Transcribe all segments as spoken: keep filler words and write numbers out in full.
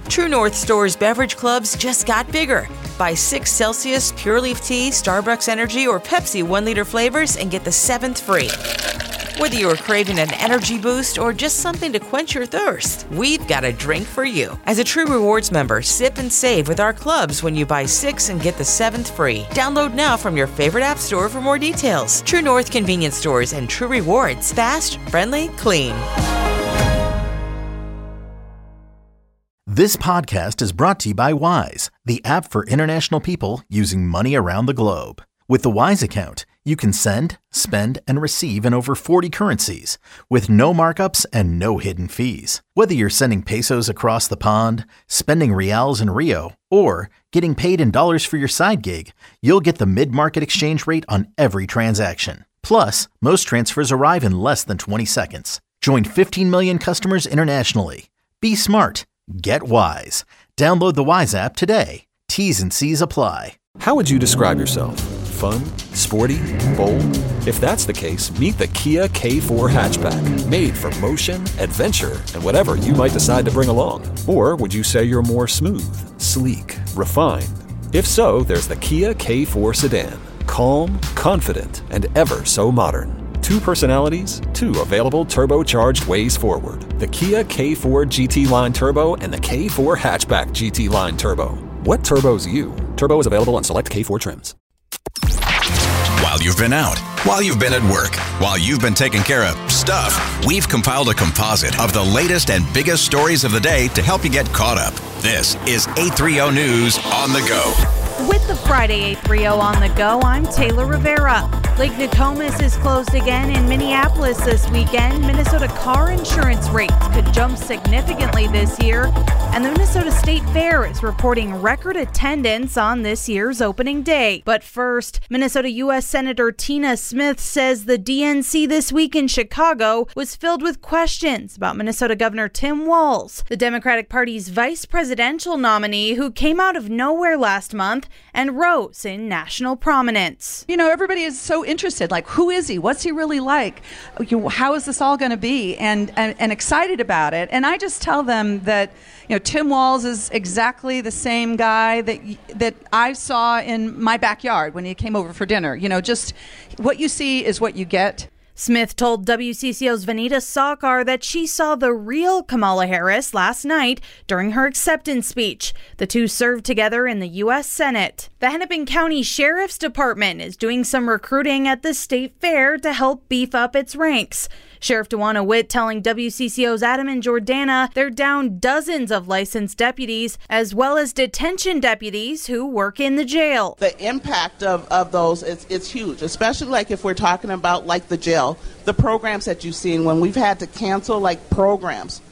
True North Store's beverage clubs just got bigger. Buy six Celsius, Pure Leaf Tea, Starbucks Energy, or Pepsi one-liter flavors and get the seventh free. Whether you're craving an energy boost or just something to quench your thirst, we've got a drink for you. As a True Rewards member, sip and save with our clubs when you buy six and get the seventh free. Download now from your favorite app store for more details. True North Convenience Stores and True Rewards. Fast, friendly, clean. This podcast is brought to you by Wise, the app for international people using money around the globe. With the Wise account, you can send, spend, and receive in over forty currencies with no markups and no hidden fees. Whether you're sending pesos across the pond, spending reals in Rio, or getting paid in dollars for your side gig, you'll get the mid-market exchange rate on every transaction. Plus, most transfers arrive in less than twenty seconds. Join fifteen million customers internationally. Be smart. Get Wise. Download the Wise app today. T's and C's apply. How would you describe yourself? Fun? Sporty? Bold? If that's the case, meet the Kia K four hatchback. Made for motion, adventure, and whatever you might decide to bring along. Or would you say you're more smooth, sleek, refined? If so, there's the Kia K four sedan. Calm, confident, and ever so modern. Two personalities, two available turbocharged ways forward. The Kia K four G T Line Turbo and the K four Hatchback G T Line Turbo. What turbo's you? Turbo is available on select K four trims. While you've been out, while you've been at work, while you've been taking care of stuff, we've compiled a composite of the latest and biggest stories of the day to help you get caught up. This is eight thirty News on the go. With the Friday eight thirty on the go, I'm Taylor Rivera. Lake Nokomis is closed again in Minneapolis this weekend. Minnesota car insurance rates could jump significantly this year, and the Minnesota State Fair is reporting record attendance on this year's opening day. But first, Minnesota U S Senator Tina Smith says the D N C this week in Chicago was filled with questions about Minnesota Governor Tim Walz, the Democratic Party's vice presidential nominee who came out of nowhere last month and rose in national prominence. You know, everybody is so interested, like, who is he? What's he really like? How is this all going to be? And, and and excited about it. And I just tell them that, you know, Tim Walz is exactly the same guy that that I saw in my backyard when he came over for dinner. You know, just what you see is what you get. Smith told W C C O's Vanita Sawkar that she saw the real Kamala Harris last night during her acceptance speech. The two served together in the U S Senate. The Hennepin County Sheriff's Department is doing some recruiting at the state fair to help beef up its ranks. Sheriff DeWanna Witt telling W C C O's Adam and Jordana they're down dozens of licensed deputies, as well as detention deputies who work in the jail. The impact of, of those is it's huge, especially like if we're talking about like the jail, the programs that you've seen when we've had to cancel like programs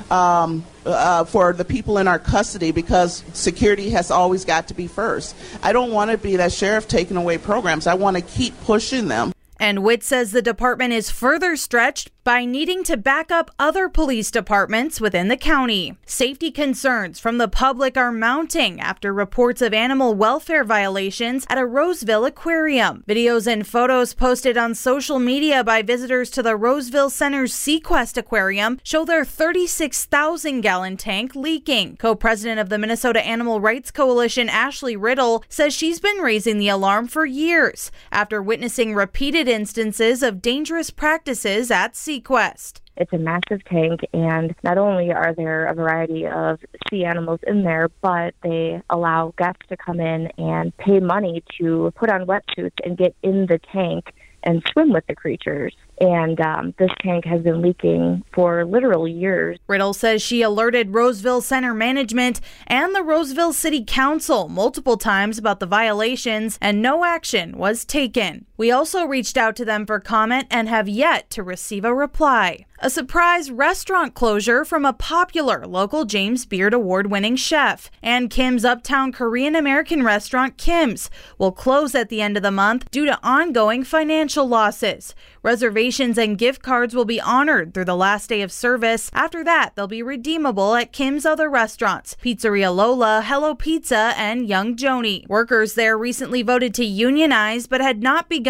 um, uh, for the people in our custody because security has always got to be first. I don't want to be that sheriff taking away programs. I want to keep pushing them. And Witt says the department is further stretched by needing to back up other police departments within the county. Safety concerns from the public are mounting after reports of animal welfare violations at a Roseville aquarium. Videos and photos posted on social media by visitors to the Roseville Center's Sequest Aquarium show their thirty-six thousand gallon tank leaking. Co-president of the Minnesota Animal Rights Coalition, Ashley Riddle, says she's been raising the alarm for years after witnessing repeated instances of dangerous practices at Sequest. It's a massive tank, and not only are there a variety of sea animals in there, but they allow guests to come in and pay money to put on wetsuits and get in the tank and swim with the creatures. And um, this tank has been leaking for literal years. Riddle says she alerted Roseville Center management and the Roseville City Council multiple times about the violations, and no action was taken. We also reached out to them for comment and have yet to receive a reply. A surprise restaurant closure from a popular local James Beard Award-winning chef. And Kim's Uptown Korean-American restaurant, Kim's, will close at the end of the month due to ongoing financial losses. Reservations and gift cards will be honored through the last day of service. After that, they'll be redeemable at Kim's other restaurants, Pizzeria Lola, Hello Pizza, and Young Joni. Workers there recently voted to unionize but had not begun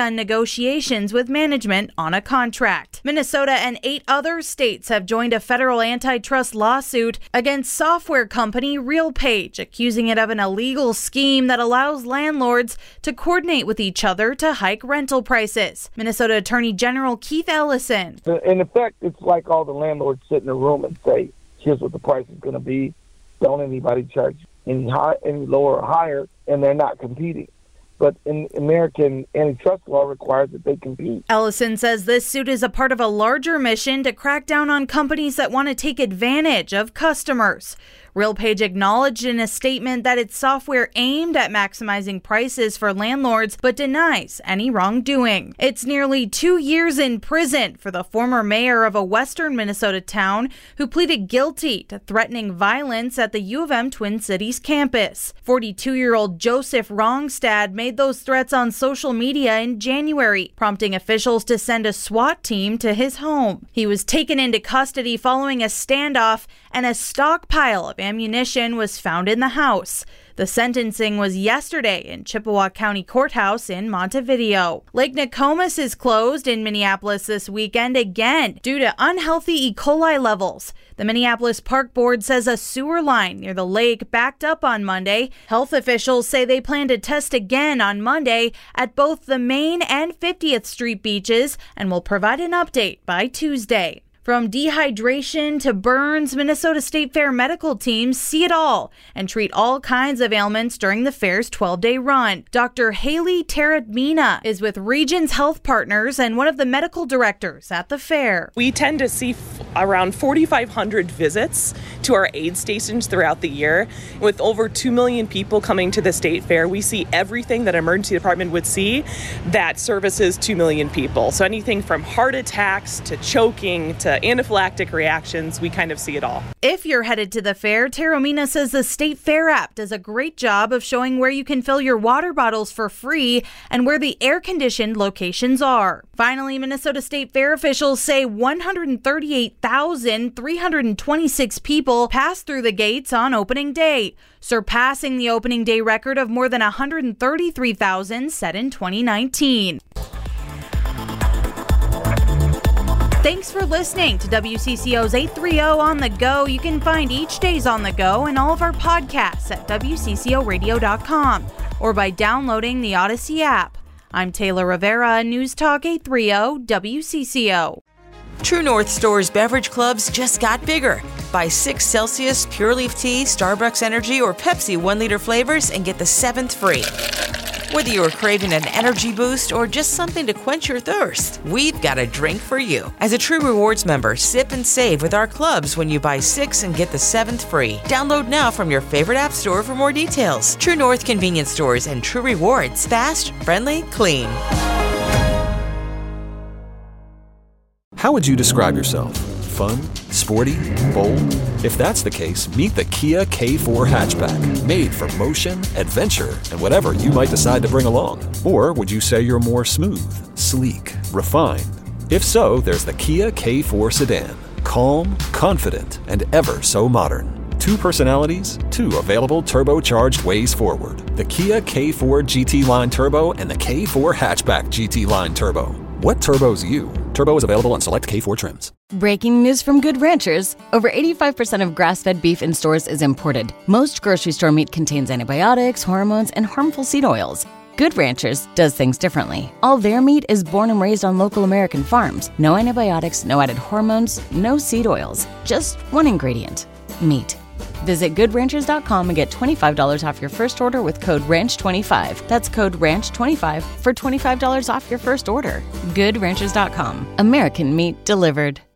begun negotiations with management on a contract. Minnesota and eight other states have joined a federal antitrust lawsuit against software company RealPage, accusing it of an illegal scheme that allows landlords to coordinate with each other to hike rental prices. Minnesota Attorney General Keith Ellison. In effect, it's like all the landlords sit in a room and say, here's what the price is going to be. Don't anybody charge any high, any lower or higher, and they're not competing. But in American antitrust law requires that they compete. Ellison says this suit is a part of a larger mission to crack down on companies that want to take advantage of customers. RealPage acknowledged in a statement that its software aimed at maximizing prices for landlords, but denies any wrongdoing. It's nearly two years in prison for the former mayor of a western Minnesota town who pleaded guilty to threatening violence at the U of M Twin Cities campus. forty-two-year-old Joseph Rongstad made those threats on social media in January, prompting officials to send a SWAT team to his home. He was taken into custody following a standoff, and a stockpile of ammunition was found in the house. The sentencing was yesterday in Chippewa County Courthouse in Montevideo. Lake Nokomis is closed in Minneapolis this weekend again due to unhealthy E. coli levels. The Minneapolis Park Board says a sewer line near the lake backed up on Monday. Health officials say they plan to test again on Monday at both the Main and fiftieth Street beaches and will provide an update by Tuesday. From dehydration to burns, Minnesota State Fair medical teams see it all and treat all kinds of ailments during the fair's twelve-day run. Doctor Haley Tarabina is with Regions Health Partners and one of the medical directors at the fair. We tend to see f- around forty-five hundred visits to our aid stations throughout the year. With over two million people coming to the state fair, we see everything that an emergency department would see that services two million people. So anything from heart attacks to choking to anaphylactic reactions, we kind of see it all. If you're headed to the fair, Taromina says the State Fair app does a great job of showing where you can fill your water bottles for free and where the air-conditioned locations are. Finally, Minnesota State Fair officials say one hundred thirty-eight thousand three hundred twenty-six people passed through the gates on opening day, surpassing the opening day record of more than one hundred thirty-three thousand set in twenty nineteen. Thanks for listening to W C C O's eight thirty On the Go. You can find each day's On the Go and all of our podcasts at W C C O radio dot com or by downloading the Odyssey app. I'm Taylor Rivera, News Talk eight thirty W C C O. True North Store's beverage clubs just got bigger. Buy six Celsius Pure Leaf Tea, Starbucks Energy, or Pepsi one-liter flavors and get the seventh free. Whether you're craving an energy boost or just something to quench your thirst, we've got a drink for you. As a True Rewards member, sip and save with our clubs when you buy six and get the seventh free. Download now from your favorite app store for more details. True North Convenience Stores and True Rewards. Fast, friendly, clean. How would you describe yourself? Fun? Sporty? Bold? If that's the case, meet the Kia K four hatchback. Made for motion, adventure, and whatever you might decide to bring along. Or would you say you're more smooth, sleek, refined? If so, there's the Kia K four sedan. Calm, confident, and ever so modern. Two personalities, two available turbocharged ways forward. The Kia K four G T Line Turbo and the K four Hatchback G T Line Turbo. What turbo's you? Turbo is available on select K four trims. Breaking news from Good Ranchers. Over eighty-five percent of grass-fed beef in stores is imported. Most grocery store meat contains antibiotics, hormones, and harmful seed oils. Good Ranchers does things differently. All their meat is born and raised on local American farms. No antibiotics, no added hormones, no seed oils. Just one ingredient, meat. Visit good ranchers dot com and get twenty-five dollars off your first order with code ranch twenty-five. That's code ranch twenty-five for twenty-five dollars off your first order. good ranchers dot com. American meat delivered.